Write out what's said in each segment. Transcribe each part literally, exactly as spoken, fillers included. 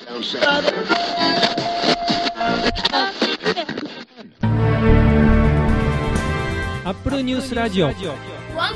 アップルニュースラジオワンボタンの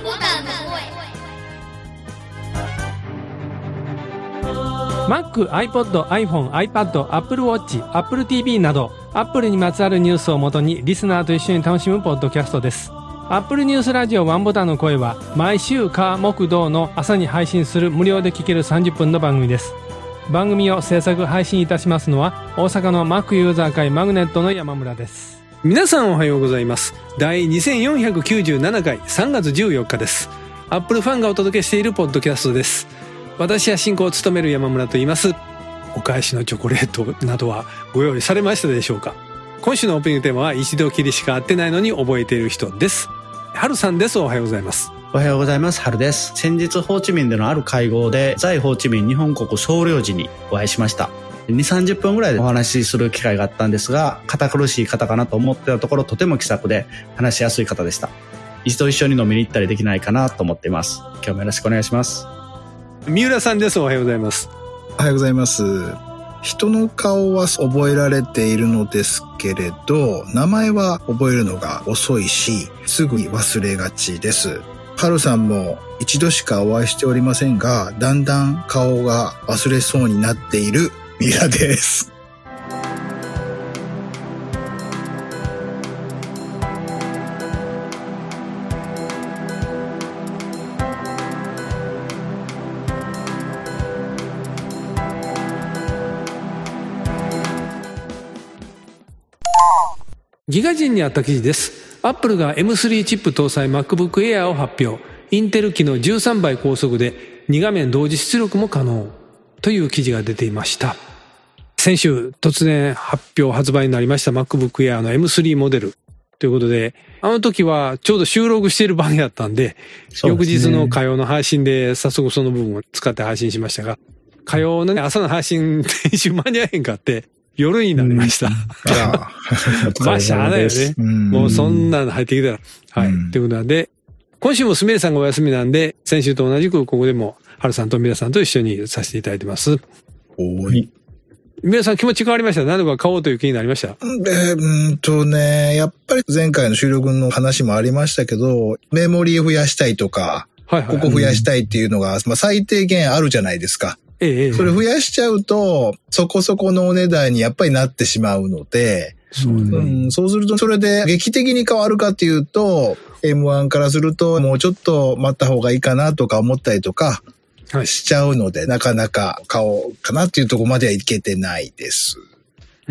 声。Mac、iPod、iPhone、iPad、Apple Watch、Apple ティーブイ など Apple にまつわるニュースをもとにリスナーと一緒に楽しむポッドキャストです。Apple ニュースラジオワンボタンの声は毎週火木土の朝に配信する無料で聴けるさんじゅっぷんの番組です。番組を制作配信いたしますのは大阪の Mac ユーザー会マグネットの山村です。皆さんおはようございます。第にせんよんひゃくきゅうじゅうななかいさんがつじゅうよっかです。Apple ファンがお届けしているポッドキャストです。私は進行を務める山村と言います。お返しのチョコレートなどはご用意されましたでしょうか。今週のオープニングテーマは一度きりしか会ってないのに覚えている人です。春さんです。おはようございます。 おはようございます。春です。先日ホーチミンでのある会合で在ホーチミン日本国総領事にお会いしました。にじゅう、さんじゅっぷんぐらいでお話しする機会があったんですが、堅苦しい方かなと思ってたところとても気さくで話しやすい方でした。一度一緒に飲みに行ったりできないかなと思っています。今日もよろしくお願いします。 三浦さんです。おはようございます。 おはようございます。人の顔は覚えられているのですけれど、名前は覚えるのが遅いし、すぐに忘れがちです。春さんも一度しかお会いしておりませんが、だんだん顔が忘れそうになっているミラです。 ギガ人にあった記事です。アップルが エムスリー チップ搭載 MacBook Air を発表。インテル機のじゅうさんばい高速でに画面同時出力も可能という記事が出ていました。先週突然発表発売になりました MacBook Air の エムスリー モデルということで、あの時はちょうど収録している番やったんで、翌日の火曜の配信で早速その部分を使って配信しましたが、火曜の、ね、朝の配信編集間に合えへんかって夜になりました。うん、まあしゃあないよね。もうそんなの入ってきたら。はい。ということなんで、今週もすみれさんがお休みなんで、先週と同じくここでも春さんとみらさんと一緒にさせていただいてます。 おい。 皆さん気持ち変わりました？何度か買おうという気になりました？ えー、うんとね、やっぱり前回の収録の話もありましたけど、メモリーを増やしたいとか、はいはいはい、ここ増やしたいっていうのが、まあ、最低限あるじゃないですか。ええ、それ増やしちゃうと、そこそこのお値段にやっぱりなってしまうので、そうね、うん、そうするとそれで劇的に変わるかっていうと、エムワン からするともうちょっと待った方がいいかなとか思ったりとかしちゃうので、はい、なかなか買おうかなっていうところまではいけてないです。うん。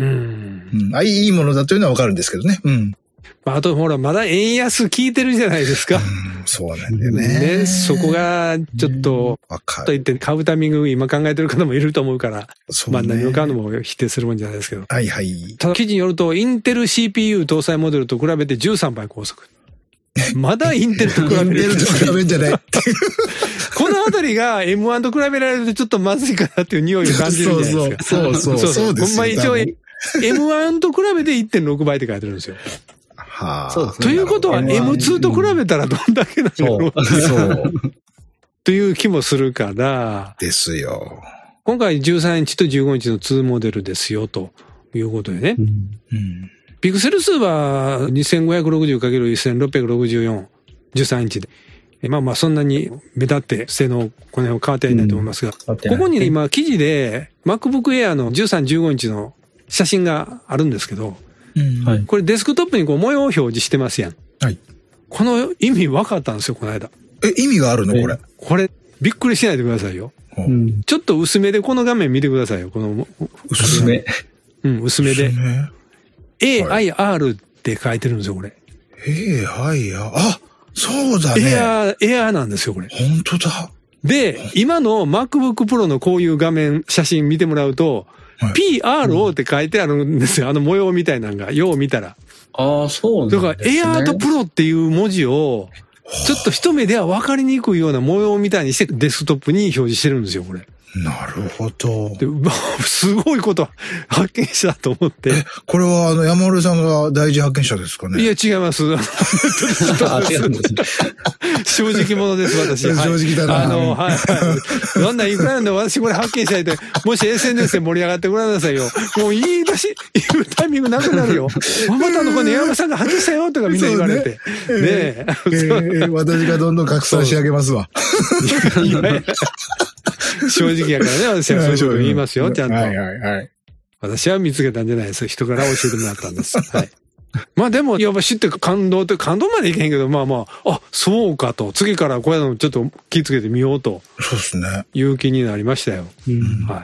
うん、あ、いいものだというのはわかるんですけどね。うん。 あとほら、まだ円安効いてるじゃないですか。うん、 そうなんだよね。 ね、そこがちょっと、わかる。と言って買うタイミング今考えてる方もいると思うから、そうね、まあ何を買うのも否定するもんじゃないですけど。 はいはい。 ただ記事によると、インテル シーピーユー 搭載モデルと比べてじゅうさんばい高速。まだインテルと比べる。インテルと比べるんじゃないっていう。このあたりが エムワン と比べられるとちょっとまずいかなっていう匂いを感じるんじゃないですか。 そうそうそう。そうそう。 ほんま一応 エムワン と比べて いってんろくばいって書いてるんですよ。はあ、そうですね。ということは エムツー と比べたらどんだけなんだろう。そう。という気もするから。 ですよ。 今回じゅうさんインチとじゅうごインチのにモデルですよ、ということでね。うんうん、ピクセル数は にせんごひゃくろくじゅうかけるせんろっぴゃくろくじゅうよん、じゅうさんインチで。まあまあそんなに目立って性能、この辺は変わってはいないと思いますが、うん、ここに今記事で MacBook Air のじゅうさん、じゅうごインチの写真があるんですけど、うん、これデスクトップにこう模様を表示してますやん。はい。この意味分かったんですよ、この間。 え、意味があるのこれ。 これ、びっくりしないでくださいよ。うん、ちょっと薄めでこの画面見てくださいよ、この。 薄め。 うん、薄めで。エーアイアール って書いてるんですよ、これ。 エーアイアール、あ、そうだね。 エアー、エアーなんですよ、これ。 本当だ。 で、今の MacBook Pro のこういう画面、写真見てもらうと、はい、ピーアールオー って書いてあるんですよ。あの模様みたいなのが、よう見たら。 ああ、そうなんですね。 だから、エアーとプロっていう文字を、ちょっと一目では分かりにくいような模様みたいにしてデスクトップに表示してるんですよ、これ。 なるほど。 で、すごいこと発見したと思って。 え、これはあの山森さんが第一発見者ですかね。 いや、違います。正直者です、私。 正直だな。 はい、あの、はい、はい。どんないくらなんで私これ発見したいって、もし エスエヌエス で盛り上がってごらんなさいよ。もう言い出し、言うタイミングなくなるよ。ママタの子に山森さんが発見したよとかみんな言われて。ねえ。えー、私がどんどん拡散し上げますわ。 いやいや正直やからね、私はそういうこと言いますよ、ちゃんと。 はいはいはい。 私は見つけたんじゃないです。人から教えてもらったんです。はい。まあでも、やっぱ知って感動って、感動までいけへんけど、まあまあ、あ、そうかと。次からこういうのちょっと気つけてみようと。 そうですね。 いう気になりましたよ。 うん、はい。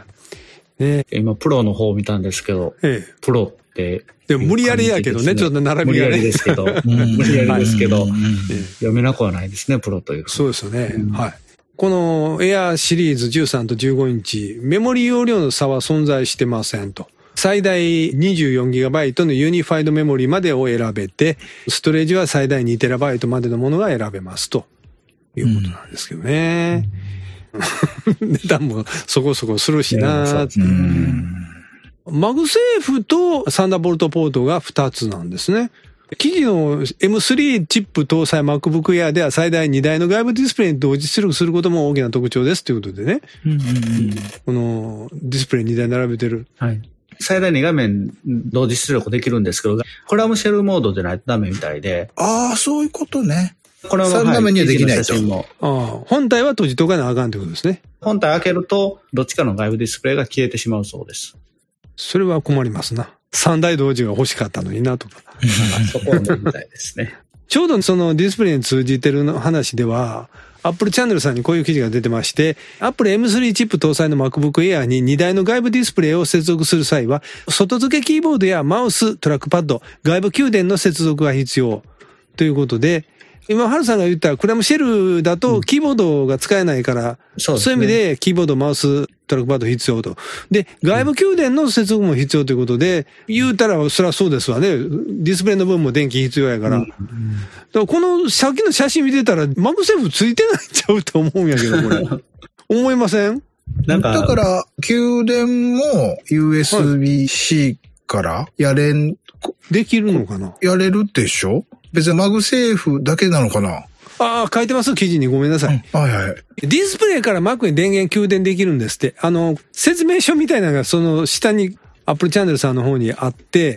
ね、今、プロの方を見たんですけど、ええ、プロって、 でも無理やりやけどね、ちょっと並びがね。 無理やりですけど、無理やりですけど、読めなくはないですね、プロという。 そうですよね。うん、はい。このエアーシリーズじゅうさんとじゅうごインチ、メモリ容量の差は存在してませんと。最大 にじゅうよんギガバイト のユニファイドメモリまでを選べて、ストレージは最大にテラバイトまでのものが選べますということなんですけどね。うん、値段もそこそこするしなー。マグセーフとサンダーボルトポートがふたつなんですね。記事の エムスリー チップ搭載 MacBook Air では最大にだいの外部ディスプレイに同時出力することも大きな特徴ですということでね。うんうんうん、このディスプレイにだい並べてる。 はい。最大に画面同時出力できるんですけど、クラムシェルモードでないとダメみたいで。 ああ、そういうことね。 これはさん画面にはできないと。 ああ、本体は閉じとかなあかんということですね。 本体開けると、どっちかの外部ディスプレイが消えてしまうそうです。 それは困りますな。さんだい同時が欲しかったのになとか。 そこは問題ですね。 ちょうどそのディスプレイに通じてる話では、Apple チャンネルさんにこういう記事が出てまして、Apple エムスリー チップ搭載の MacBook Air ににだいの外部ディスプレイを接続する際は、外付けキーボードやマウス、トラックパッド、外部給電の接続が必要ということで、今、ハルさんが言ったクラムシェルだとキーボードが使えないから、うん、そうですね、そういう意味でキーボード、マウス、トラックパッド必要と。で、外部給電の接続も必要ということで、言うたらそりゃそうですわね。ディスプレイの分も電気必要やから。うん、だからこのさっきの写真見てたら、マグセーフついてないんちゃうと思うんやけど、これ。思いません？ なんか。だから、給電も ユーエスビーシー からやれん、はい、 できるのかな？ やれるでしょ？別にマグセーフだけなのかな？ ああ、書いてます、記事に。ごめんなさい。 うん、はいはい。 ディスプレイから Mac に電源給電できるんですって。あの、説明書みたいなのがその下に Apple チャンネルさんの方にあって、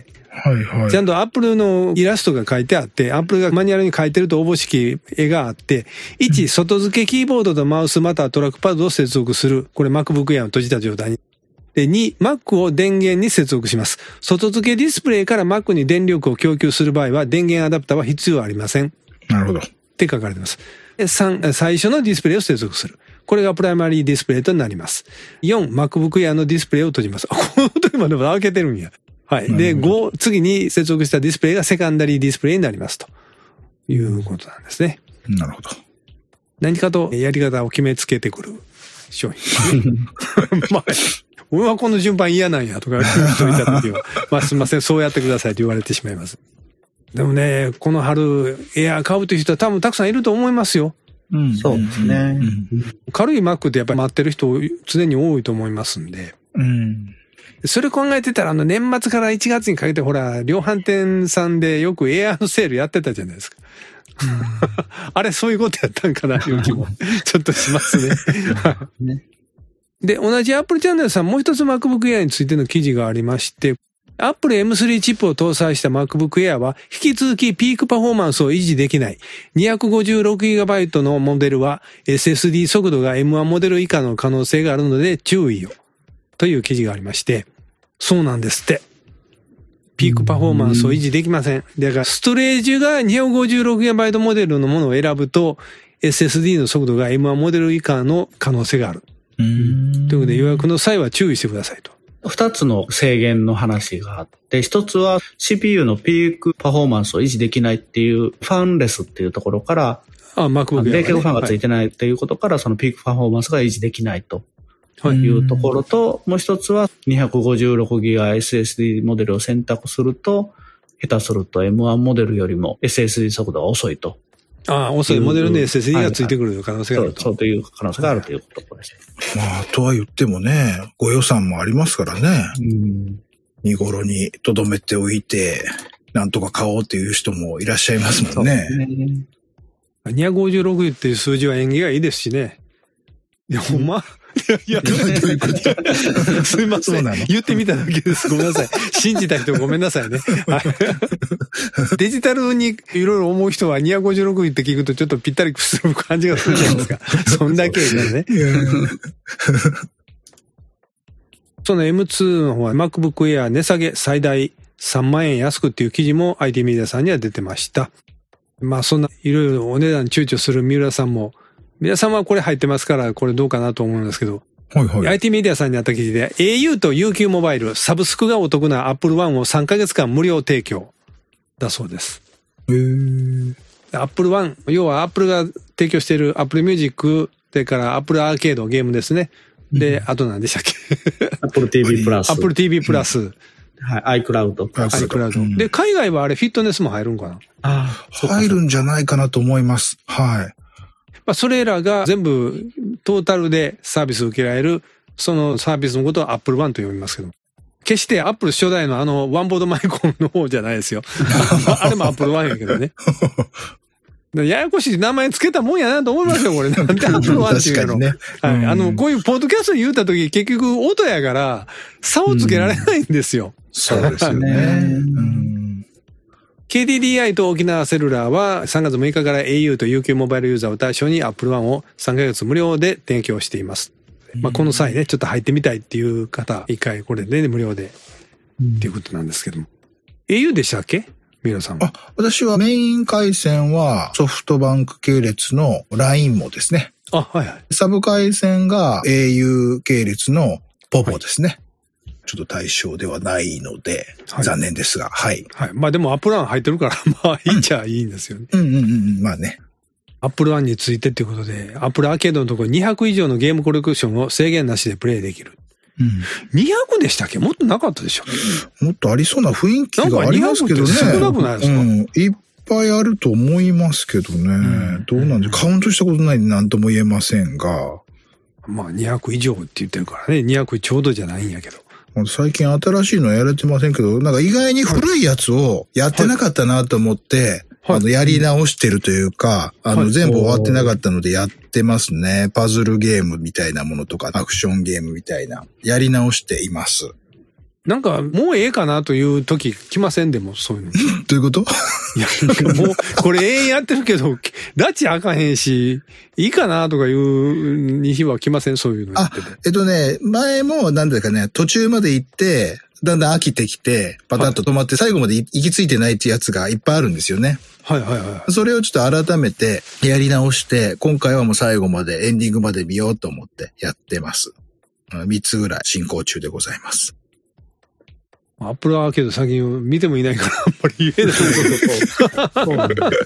はいはい。ちゃんと Apple のイラストが書いてあって、Apple がマニュアルに書いてるとおぼしき絵があって、いち、外付けキーボードとマウスまたはトラックパッドを接続する。これ MacBook Air を閉じた状態に。で、に、Mac を電源に接続します。外付けディスプレイから Mac に電力を供給する場合は、電源アダプターは必要ありません。 なるほど。 って書かれてます。さん、最初のディスプレイを接続する。これがプライマリーディスプレイとなります。よん、MacBook Air のディスプレイを閉じます。この時までも開けてるんや。はい。で、ご、次に接続したディスプレイがセカンダリーディスプレイになります。ということなんですね。 なるほど。 何かとやり方を決めつけてくる商品。まあ俺はこの順番嫌なんやとか言う人いたときは、まあすみません、そうやってくださいと言われてしまいます。でもね、この春、エアー買うという人は多分たくさんいると思いますよ。 うん、そうですね。 軽い Mac ってやっぱり待ってる人常に多いと思いますんで。うん、それ考えてたら、あの年末からいちがつにかけてほら、量販店さんでよくエアーのセールやってたじゃないですか。あれ、そういうことやったんかなという気もちょっとしますね。ねで、同じ Apple チャンネルさんもう一つ MacBook Air についての記事がありまして、Apple エムスリー チップを搭載した MacBook Air は引き続きピークパフォーマンスを維持できない。にひゃくごじゅうろくギガバイト のモデルは エスエスディー 速度が エムワン モデル以下の可能性があるので注意を。という記事がありまして、そうなんですって。ピークパフォーマンスを維持できません。だからストレージが にひゃくごじゅうろくギガバイト モデルのものを選ぶと エスエスディー の速度が エムワン モデル以下の可能性がある。ということで予約の際は注意してくださいと。 二つの制限の話があって、一つは シーピーユー のピークパフォーマンスを維持できないっていうファンレスっていうところから、 あ、MacBook Air、ね、 冷却ファンがついてないっていうことから、はい、そのピークパフォーマンスが維持できないというところと、はい、もう一つはにひゃくごじゅうろくギガ エスエスディー モデルを選択すると、下手すると エムワン モデルよりも エスエスディー 速度が遅いとああ、遅いモデルの エスエスディー がついてくる可能性があると。 そう、そういう可能性があるということです。 まあ、とは言ってもね、ご予算もありますからね。うん、見頃に留めておいて、なんとか買おうっていう人もいらっしゃいますもんね。そうね。 にひゃくごじゅうろくっていう数字は縁起がいいですしね。いや、ほんま、いや、いや、どういうことすいません。言ってみただけです。ごめんなさい。信じた人ごめんなさいね。デジタルにいろいろ思う人はにひゃくごじゅうろくって聞くとちょっとぴったりする感じがするじゃないですか。そんだけだね。その エムツー の方は MacBook Air 値下げ最大さんまんえん安くっていう記事も アイティー メディアさんには出てました。まあそんないろいろお値段躊躇する三浦さんも、皆さんはこれ入ってますからこれどうかなと思うんですけど、はいはい、アイティー メディアさんにあった記事で エーユー と ユーキュー モバイルサブスクがお得な Apple One をさんかげつかん無料提供だそうです。へー。Apple One、要は Apple が提供している Apple Music、それから Apple アーケードゲームですね。で、うん、あと何でしたっけ Apple ティーブイ プラス。 Apple ティーブイ プラス。 はい、iCloud。 iCloud、うん。で、海外はあれフィットネスも入るんかな？ ああ、入るんじゃないかなと思います。はい。 まあ、それらが全部トータルでサービスを受けられる、そのサービスのことは Apple One と呼びますけど。決して Apple 初代のあのワンボードマイコンの方じゃないですよ。あれも Apple One やけどね。ややこしい名前つけたもんやなと思いますよ、これ。なんで Apple One っていうの。ね、はい。あの、こういうポッドキャストに言ったとき、結局音やから、差をつけられないんですよ。 うん、そうですよね。うん、 ケーディーディーアイ と沖縄セルラーはさんがつむいかから エーユー と ユーキュー モバイルユーザーを対象に Apple One をさんかげつ無料で提供しています。まあ、この際ね、ちょっと入ってみたいっていう方、一回これで、ね、無料で、っていうことなんですけども。エーユー でしたっけ皆さんは。 あ、私はメイン回線はソフトバンク系列の ライン もですね。 あ、はいはい。 サブ回線が エーユー 系列のポポですね。はい、ちょっと対象ではないので、はい、残念ですが、はい。 はい。まあでもアップルワン入ってるから、まあいいっちゃいいんですよね。 うんうんうん、まあね。 アップルワンについてっていうことで、アップルアーケードのところにひゃく以上のゲームコレクションを制限なしでプレイできる。うん、にひゃくでしたっけ？もっとなかったでしょ？ もっとありそうな雰囲気がありますけどね。 少なくないですか？ うん。いっぱいあると思いますけどね。うん、どうなんで、カウントしたことないんで何とも言えませんが。 まあにひゃく以上って言ってるからね。にひゃくちょうどじゃないんやけど。 最近新しいのやれてませんけど、なんか意外に古いやつをやってなかったなと思って、はい、あの、やり直してるというか、あの、はい、全部終わってなかったのでやってますね。パズルゲームみたいなものとか、アクションゲームみたいな、やり直しています。 なんか、もうええかなという時来ませんでも、そういうの。 どういうこと？ いや、もう、これ永遠やってるけど、拉致あかへんし、いいかなとかいう日は来ません、そういうの。 あ、えっとね、前も、なんだかね、途中まで行って、だんだん飽きてきて、パタッと止まって、最後まで行き着いてないってやつがいっぱいあるんですよね。 はいはいはい。 それをちょっと改めてやり直して、今回はもう最後までエンディングまで見ようと思ってやってます。みっつぐらい進行中でございます。 アップルアーケード最近見てもいないからあんまり言えないことと。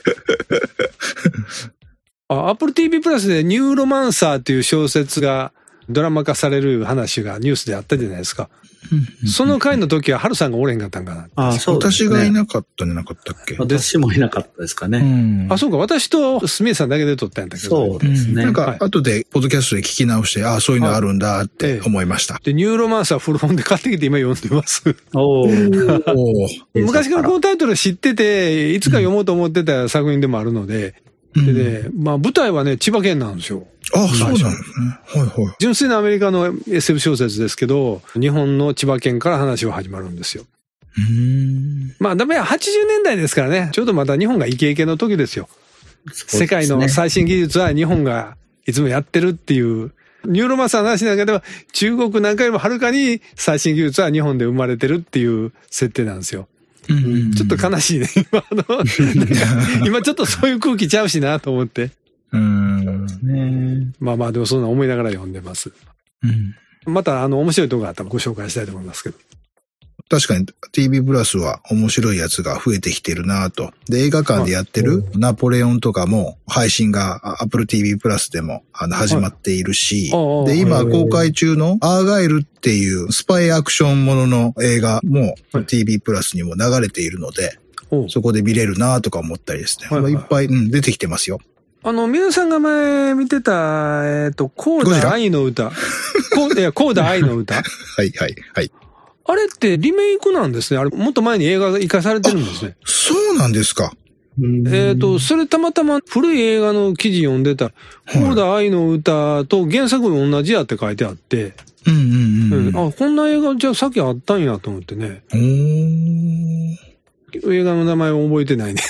あ、Apple ティーブイ プラスでニューロマンサーっていう小説がドラマ化される話がニュースであったじゃないですか。その回の時は春さんがおれんかったんかな。 あ、そうですね。私がいなかったんじゃなかったっけ？ 私もいなかったですかね。うん、あ、そうか。私とスミスさんだけで撮ったんだけど。 そうですね。 なんか、後で、ポッドキャストで聞き直して、ああ、そういうのあるんだって思いました。 で、ニューロマンサー古本で買ってきて今読んでます。お昔からこのタイトル知ってて、いつか読もうと思ってた作品でもあるので、うん、でね、まあ舞台はね、千葉県なんですよ。 ああ、そうなんですね。はいはい。 純粋なアメリカの エスエフ 小説ですけど、日本の千葉県から話は始まるんですよ。うーん、まあ、ダメははちじゅうねんだいですからね、ちょうどまた日本がイケイケの時ですよ。すね、世界の最新技術は日本がいつもやってるっていう、ニューロマンサーの話の中では中国なんかよりもはるかに最新技術は日本で生まれてるっていう設定なんですよ。うん、ちょっと悲しいね。今の今ちょっとそういう空気ちゃうしなと思って。うん、ね、まあまあでもそんな思いながら読んでます。うん、またあの面白いところがあったらご紹介したいと思いますけど。 確かに ティーブイ プラスは面白いやつが増えてきてるなと。で、映画館でやってるナポレオンとかも配信が Apple ティーブイ プラスでもあの始まっているし、はい、で、今公開中のアーガイルっていうスパイアクションものの映画も ティーブイ プラスにも流れているので、 そこで見れるなとか思ったりですね。はいはい、いっぱい、うん、出てきてますよ。 あの、皆さんが前見てた、えっと、コーダ愛の歌。コーダ、いや、コーダ愛の歌。 はいはいはい。 あれってリメイクなんですね。あれ、もっと前に映画が生かされてるんですね。 そうなんですか。 えっと、それたまたま古い映画の記事読んでた、コーダ愛の歌と原作も同じやって書いてあって、 うんうんうん。うん、 あ、こんな映画じゃあさっきあったんやと思ってね。 うーん。 映画の名前を覚えてないね。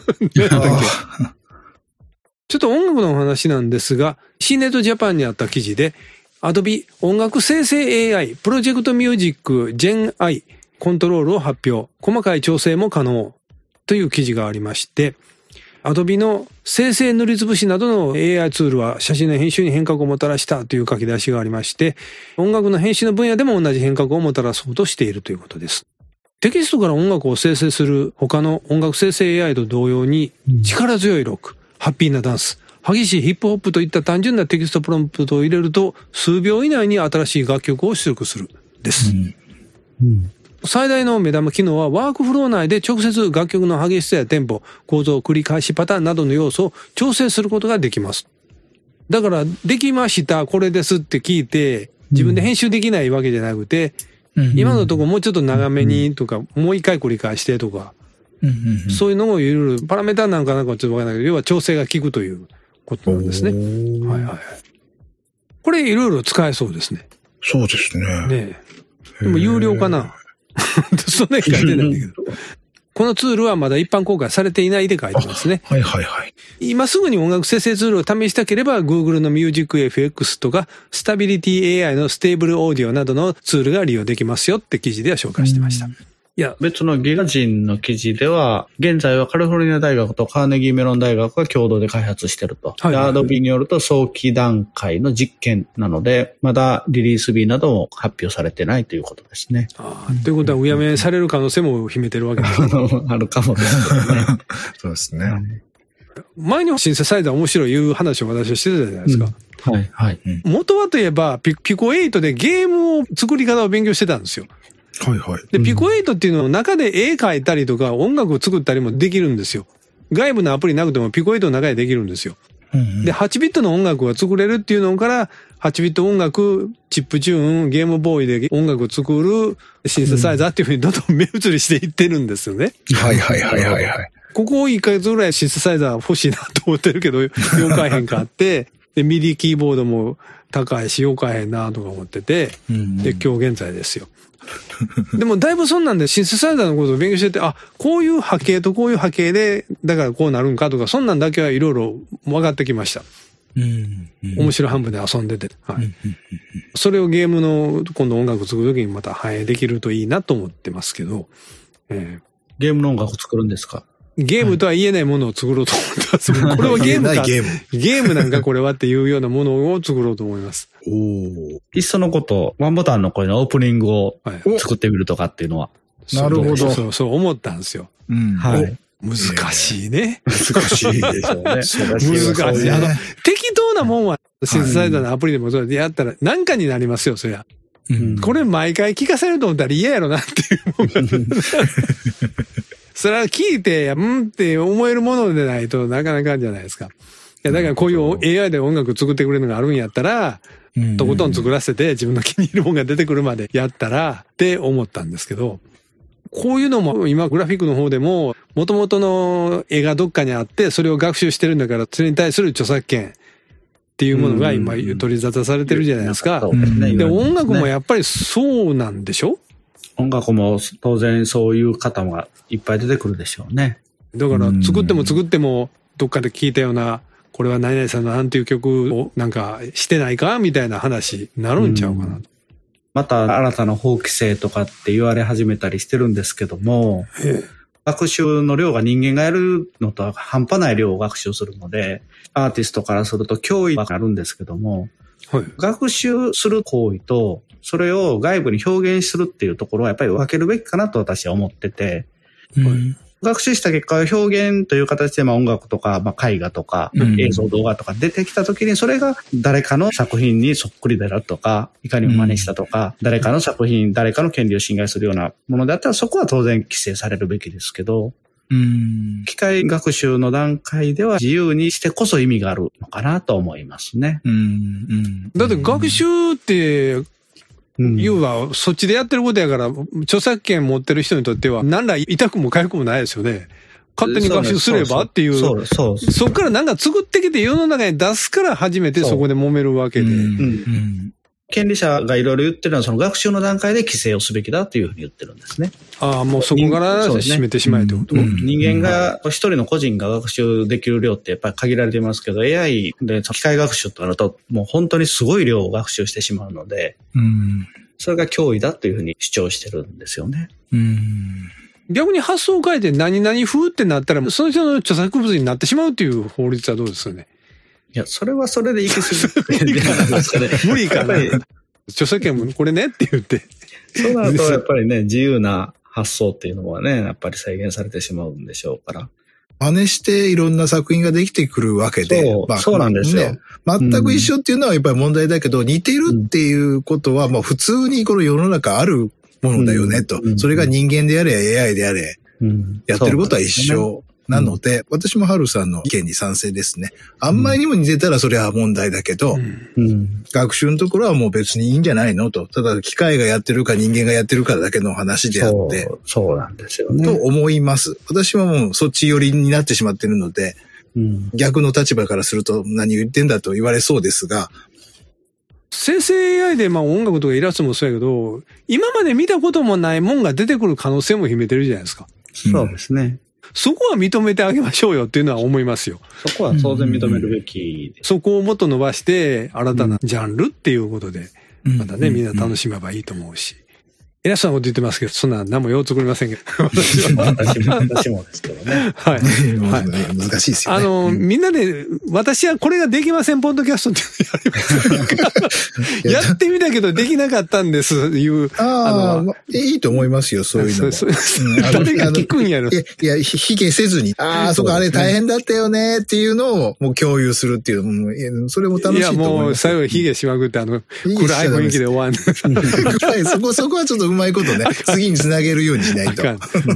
ちょっと音楽の話なんですが、シーネットジャパンにあった記事で、Adobe 音楽生成 エーアイ プロジェクトミュージック ジェンアイ コントロールを発表。細かい調整も可能という記事がありまして、Adobe の生成塗りつぶしなどの エーアイ ツールは写真の編集に変革をもたらしたという書き出しがありまして、音楽の編集の分野でも同じ変革をもたらそうとしているということです。テキストから音楽を生成する他の音楽生成 エーアイ と同様に、力強いロック、ハッピーなダンス、激しいヒップホップといった単純なテキストプロンプトを入れると、数秒以内に新しい楽曲を出力する。です。うんうん、最大の目玉機能はワークフロー内で直接楽曲の激しさやテンポ、構造、繰り返しパターンなどの要素を調整することができます。だから、できました、これですって聞いて、自分で編集できないわけじゃなくて、うん、今のところもうちょっと長めにとか、うん、もう一回繰り返してとか、うんうんうん、そういうのもいろいろパラメータなんかなんかちょっとわからないけど、要は調整が効くということなんですね。はいはい。これいろいろ使えそうですね。 そうですね。 ねえ。でも有料かなそんなに書いてないんだけど。このツールはまだ一般公開されていないで書いてますね。 はいはいはい。 今すぐに音楽生成ツールを試したければ Google の Music エフエックス とか Stability エーアイ の Stable Audio などのツールが利用できますよって記事では紹介してました。 いや、別のギガ人の記事では、現在はカリフォルニア大学とカーネギーメロン大学が共同で開発してると。はいはいはい、アドビによると早期段階の実験なので、まだリリース日なども発表されてないということですね。 ああ、ということは、うやめされる可能性も秘めてるわけですね。 あるかもですけどね。 そうですね。 前にシンセサイザー面白いいう話を私はしてたじゃないですか。 うん、はい、はい。 元はといえば、ピ, ピコエイトでゲームを作り方を勉強してたんですよ。 はいはい。 で、ピコエイトっていうのは中で絵描いたりとか音楽を作ったりもできるんですよ。外部のアプリなくてもピコエイトの中でできるんですよ。うんうん、で、はちビットの音楽が作れるっていうのから、はちビット音楽、チップチューン、ゲームボーイで音楽を作るシンセサイザーっていうふうにどんどん目移りしていってるんですよね。 はいはいはいはいはい。 ここいっかげつぐらいシンセサイザー欲しいなと思ってるけど、よう買えへんかあって、で、ミディキーボードも高いし、よう買えへんなとか思ってて、うんうん、で、今日現在ですよ。でもだいぶそんなんでシンセサイザーのことを勉強してて、あ、こういう波形とこういう波形で、だからこうなるんかとか、そんなんだけはいろいろ分かってきました。うんうん、面白半分で遊んでて、はい。それをゲームの今度音楽を作るときにまた反映できるといいなと思ってますけど、 えー、ゲームの音楽を作るんですか？ ゲームとは言えないものを作ろうと思ってます。はい、これはゲームか。ゲーム。ゲームなんかこれはっていうようなものを作ろうと思います。 おー。いっそのこと、ワンボタンの声のオープニングを作ってみるとかっていうのは。 なるほど。 そう、そう思ったんですよ。 うん。 はい。難しいね。 難しいでしょうね。難しい。あの、適当なもんは、シンセサイザーのアプリでもそうやったら何かになりますよ、そりゃ。うん、これ毎回聞かせると思ったら嫌やろなっていうもんが。それは聞いて、うんって思えるものでないとなかなかじゃないですか。いや、だからこういう エーアイ で音楽作ってくれるのがあるんやったら、とことん作らせて自分の気に入るものが出てくるまでやったらって思ったんですけど、こういうのも今グラフィックの方でも元々の絵がどっかにあってそれを学習してるんだからそれに対する著作権っていうものが今取り沙汰されてるじゃないですか。で、音楽もやっぱりそうなんでしょ？ 音楽も当然そういう方がいっぱい出てくるでしょうね。 だから作っても作ってもどっかで聞いたようなこれは何々さんのなんていう曲をなんかしてないかみたいな話になるんちゃうかな。 また新たな法規制とかって言われ始めたりしてるんですけども、学習の量が人間がやるのとは半端ない量を学習するので、アーティストからすると脅威があるんですけども、はい、学習する行為とそれを外部に表現するっていうところはやっぱり分けるべきかなと私は思ってて、うん、学習した結果表現という形でまあ音楽とかまあ絵画とか映像動画とか出てきた時にそれが誰かの作品にそっくりであるとかいかにも真似したとか、うん、誰かの作品誰かの権利を侵害するようなものであったらそこは当然規制されるべきですけど、 うん、機械学習の段階では自由にしてこそ意味があるのかなと思いますね。うんうん、 だって学習って、うん、要はそっちでやってることやから、著作権持ってる人にとっては何ら痛くも痒くもないですよね。勝手に学習すればっていう。そうそうそう。そっからなんか作ってきて世の中に出すから初めてそこで揉めるわけで。うんうん、 権利者がいろいろ言ってるのはその学習の段階で規制をすべきだというふうに言ってるんですね。 ああ、もうそこから締めてしまえということ、 ねうん、人間が一人の個人が学習できる量ってやっぱり限られていますけど、エーアイ で機械学習となるともう本当にすごい量を学習してしまうので、うん、それが脅威だというふうに主張してるんですよね。うん逆に発想を変えて何々風ってなったら、その人の著作物になってしまうという法律はどうですかね。 いや、それはそれで行き過ぎるんじゃないですかね。 無理かな。著作権もこれねって言って。 そうなるとやっぱりね、自由な発想っていうのはね、やっぱり制限されてしまうんでしょうから。 真似していろんな作品ができてくるわけで。 そう、まあ、そうなんですよ、ね。 全く一緒っていうのはやっぱり問題だけど、うん、似てるっていうことは、まあ普通にこの世の中あるものだよねと。うん、それが人間であれ、エーアイ であれ。うん、やってることは一緒なので、うん、私もハルさんの意見に賛成ですね。あんまりにも似てたらそれは問題だけど、うんうん、学習のところはもう別にいいんじゃないのと。ただ機械がやってるか人間がやってるかだけの話であって。 そう、そうなんですよね。 と思います。私はもうそっち寄りになってしまってるので、うん、逆の立場からすると何言ってんだと言われそうですが、 生成 エーアイ でまあ音楽とかイラストもそうやけど、今まで見たこともないもんが出てくる可能性も秘めてるじゃないですか。 そうですね。 そこは認めてあげましょうよっていうのは思いますよ。 そこは当然認めるべき、 うん。そこをもっと伸ばして新たなジャンルっていうことで、またね、みんな楽しめばいいと思うし。偉そうなこと言ってますけど、そんな何も用作りませんけど。 私も、私もですけどね。はい。 はい、難しいですよね。 あの、みんなで、私はこれができません、ポッドキャストってややってみたけどできなかったんです、いう。 ああ、いいと思いますよ、そういうのも。そう誰が聞くんやろ。 いや、いや、ひげせずに、ああ、そこあれ大変だったよねっていうのをもう共有するっていう、それも楽しいと思います。いや、もう最後ひげしまくって、あの、暗い雰囲気で終わる。 暗い、そこ、そこはちょっとうまいことね、次につなげるようにしないと。はい。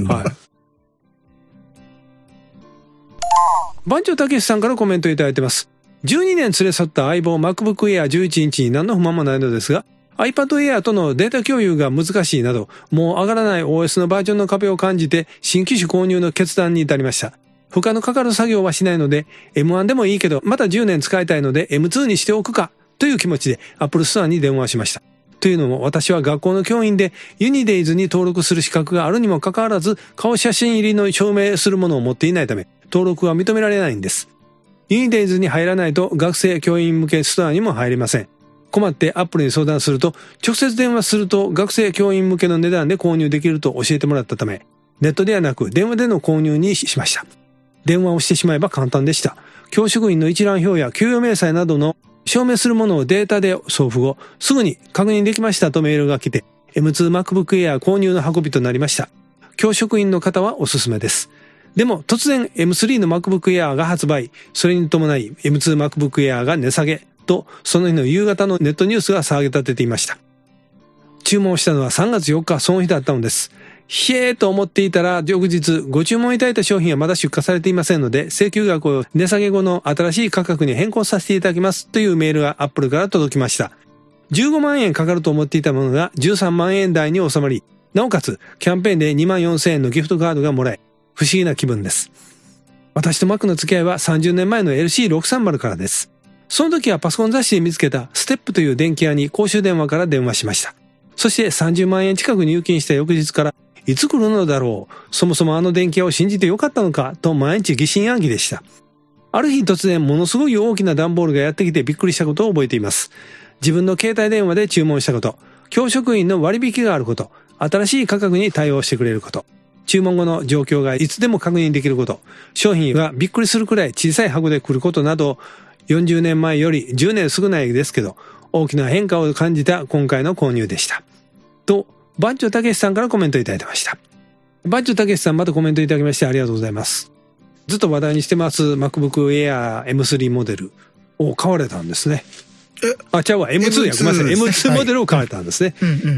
番長たけしさんからコメントいただいてます。じゅうにねん連れ去った相棒 MacBook Air じゅういちインチに何の不満もないのですが、iPad Air とのデータ共有が難しいなど、もう上がらない オーエス のバージョンの壁を感じて、新機種購入の決断に至りました。負荷のかかる作業はしないので、エムワン でもいいけど、またじゅうねん使いたいので エムツー にしておくか、という気持ちで Apple Store に電話しました。というのも私は学校の教員でユニデイズに登録する資格があるにもかかわらず顔写真入りの証明するものを持っていないため登録は認められないんです。ユニデイズに入らないと学生教員向けストアにも入れません。困ってアップルに相談すると直接電話すると学生教員向けの値段で購入できると教えてもらったためネットではなく電話での購入にしました。電話をしてしまえば簡単でした。教職員の一覧表や給与明細などの証明するものをデータで送付後、すぐに確認できましたとメールが来て、エムツー MacBook Air 購入の運びとなりました。教職員の方はおすすめです。でも突然 エムスリー の MacBook Air が発売、それに伴い エムツー MacBook Air が値下げと、その日の夕方のネットニュースが騒ぎ立てていました。注文したのはさんがつよっかその日だったのです。ひえーと思っていたら翌日ご注文いただいた商品はまだ出荷されていませんので請求額を値下げ後の新しい価格に変更させていただきますというメールが Apple から届きました。じゅうごまんえんかかると思っていたものがじゅうさんまんえん台に収まり、なおかつキャンペーンでにまんよんせんえんのギフトカードがもらえ、不思議な気分です。私と Mac の付き合いはさんじゅうねんまえの エルシーろくさんまる からです。その時はパソコン雑誌で見つけたステップという電気屋に公衆電話から電話しました。そしてさんじゅうまんえん近く入金した翌日からいつ来るのだろう、そもそもあの電気屋を信じてよかったのかと毎日疑心暗鬼でした。ある日突然ものすごい大きな段ボールがやってきてびっくりしたことを覚えています。自分の携帯電話で注文したこと、教職員の割引があること、新しい価格に対応してくれること、注文後の状況がいつでも確認できること、商品がびっくりするくらい小さい箱で来ることなど、よんじゅうねんまえよりじゅうねん少ないですけど大きな変化を感じた今回の購入でした。と番長たけしさんからコメントいただいてました。番長たけしさんまたコメントいただきましてありがとうございます。ずっと話題にしてます MacBook Air エムスリー モデルを買われたんですね。えあ、ちゃうわ エムツー やごめんなさい エムツー モデルを買われたんですね。はいうんうんうん、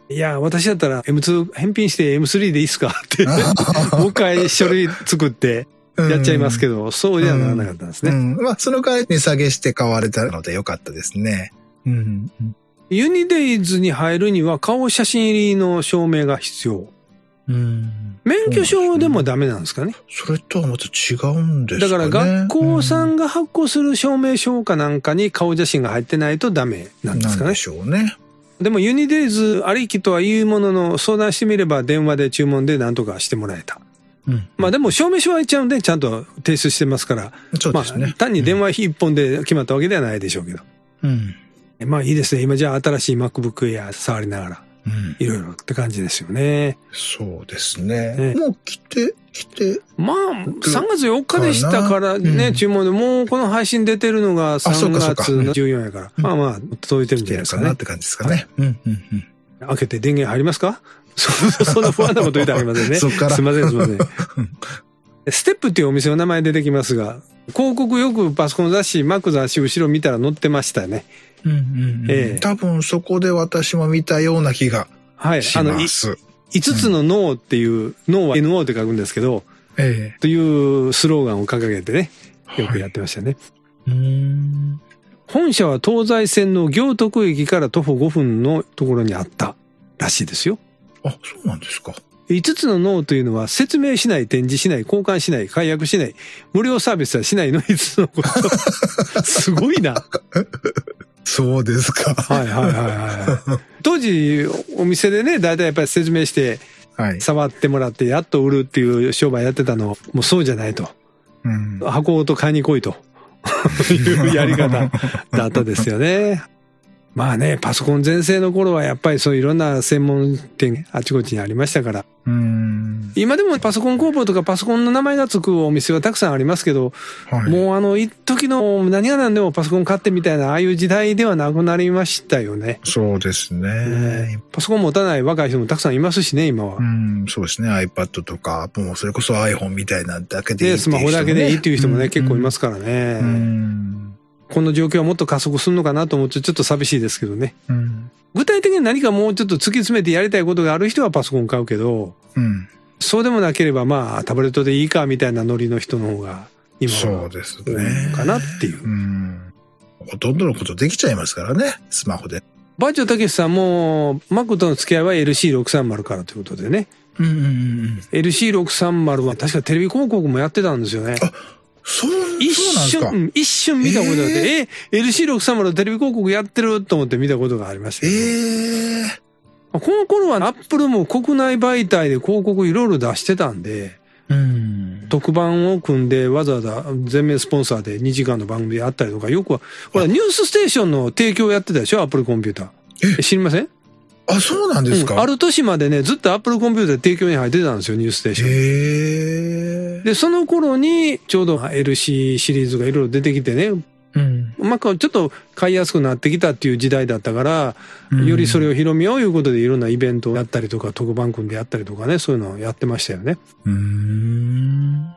いや、私だったら エムツー 返品して エムスリー でいいっすかってもう一回書類作ってやっちゃいますけど、うん、そうじゃならなかったんですね。 うんうん、まあその代わり値下げして買われたのでよかったですね。うんうん、 ユニデイズに入るには顔写真入りの証明が必要。うん、免許証でもダメなんですかね。 それとはまた違うんですかね。 だから学校さんが発行する証明書かなんかに顔写真が入ってないとダメなんですかね。 なんでしょうね。 でもユニデイズありきとは言うものの、相談してみれば電話で注文で何とかしてもらえた。うん、まあでも証明書は一応ねちゃんと提出してますから、 そうですね。 まあ、単に電話一本で決まったわけではないでしょうけど。うん、まあいいですね。今じゃあ新しい MacBook Air 触りながら。うん、いろいろって感じですよね。 そうですね。ね、もう来て、来て。 まあ、さんがつよっかでしたからね、うん、注文で、もうこの配信出てるのがさんがつのじゅうよっかやから。まあまあ、届いてるんじゃないですかね。 かなって感じですかね。うんうんうん。開けて電源入りますか？そ, そんな不安なこと言ってありませんね。 そっから。 すいません、すいません。ステップっていうお店の名前出てきますが、広告よくパソコン雑誌、Mac 雑誌後ろ見たら載ってましたね。 うんうんうんええ、多分そこで私も見たような気がします。はい。あの、いつつのノーっていう、うん、ノーは エヌオー って書くんですけど、ええ、というスローガンを掲げてね、よくやってましたね。はい、うーん本社は東西線の行徳駅から徒歩ごふんのところにあったらしいですよ。 あ、そうなんですか。 いつつのノーというのは説明しない、展示しない、交換しない、解約しない、無料サービスはしないのいつつのこと。すごいな。 そうですか。 はいはいはいはい。当時お店でね、だいたいやっぱり説明して、触ってもらってやっと売るっていう商売やってたの、もうそうじゃないと。うん、箱ごと買いに来いというやり方だったですよね。まあね、パソコン全盛の頃はやっぱりそういろんな専門店あちこちにありましたから。うーん今でもパソコン工房とかパソコンの名前がつくお店はたくさんありますけど、はい、もうあの一時の何が何でもパソコン買ってみたいなああいう時代ではなくなりましたよね。 そうですね。ねパソコン持たない若い人もたくさんいますしね、今は。 うん、そうですね。iPad とか、もうそれこそ iPhone みたいなだけでいいっていう人も、ね。 スマホだけでいいっていう人もね、うん、結構いますからね。うんこの状況はもっと加速するのかなと思ってちょっと寂しいですけどね、うん、具体的に何かもうちょっと突き詰めてやりたいことがある人はパソコン買うけど、うん、そうでもなければまあタブレットでいいかみたいなノリの人の方が今は多いかなっていう、うん、 ほとんどのことできちゃいますからねスマホで。 バーチョたけしさんも Mac との付き合いは エルシーろくさんまる からということでね、うんうんうん、エルシーろくさんまる は確かテレビ広告もやってたんですよね。あそう、 一瞬、一瞬見たことがあって、えー、えー、エルシーろくさんまる のテレビ広告やってると思って見たことがありましたよね。えー、この頃はアップルも国内媒体で広告いろいろ出してたんで、うん、特番を組んでわざわざ全面スポンサーでにじかんの番組であったりとか、よくは、ほら、ニュースステーションの提供やってたでしょ、アップルコンピューター。え知りません？ あ、そうなんですか、 うん、ある年までね、ずっとアップルコンピューターで提供に入ってたんですよ、ニュースステーション。へー。で、その頃に、ちょうど エルシー シリーズがいろいろ出てきてね、うん。まあ、ちょっと買いやすくなってきたっていう時代だったから、うん、よりそれを広めよういうことでいろんなイベントをやったりとか、特番組でやったりとかね、そういうのをやってましたよね。うーん。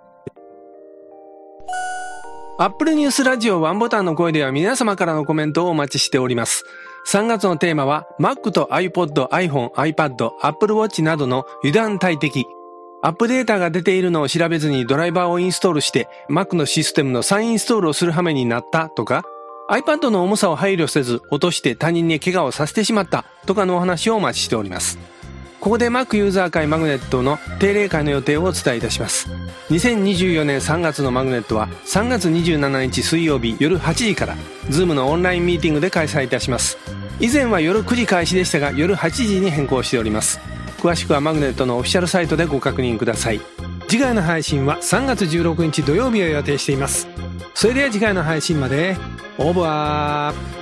アップルニュースラジオワンボタンの声では皆様からのコメントをお待ちしております。さんがつのテーマは Mac と iPod、iPhone、iPad、Apple Watch などの油断大敵。アップデータが出ているのを調べずにドライバーをインストールして Mac のシステムの再インストールをする羽目になったとか、iPad の重さを配慮せず落として他人に怪我をさせてしまったとかのお話をお待ちしております。ここで Mac ユーザー会マグネットの定例会の予定をお伝えいたします。にせんにじゅうよねんさんがつのマグネットはさんがつにじゅうしちにち水曜日夜はちじから Zoom のオンラインミーティングで開催いたします。以前は夜くじ開始でしたが夜はちじに変更しております。詳しくはマグネットのオフィシャルサイトでご確認ください。次回の配信はさんがつじゅうろくにち土曜日を予定しています。それでは次回の配信までオーバー。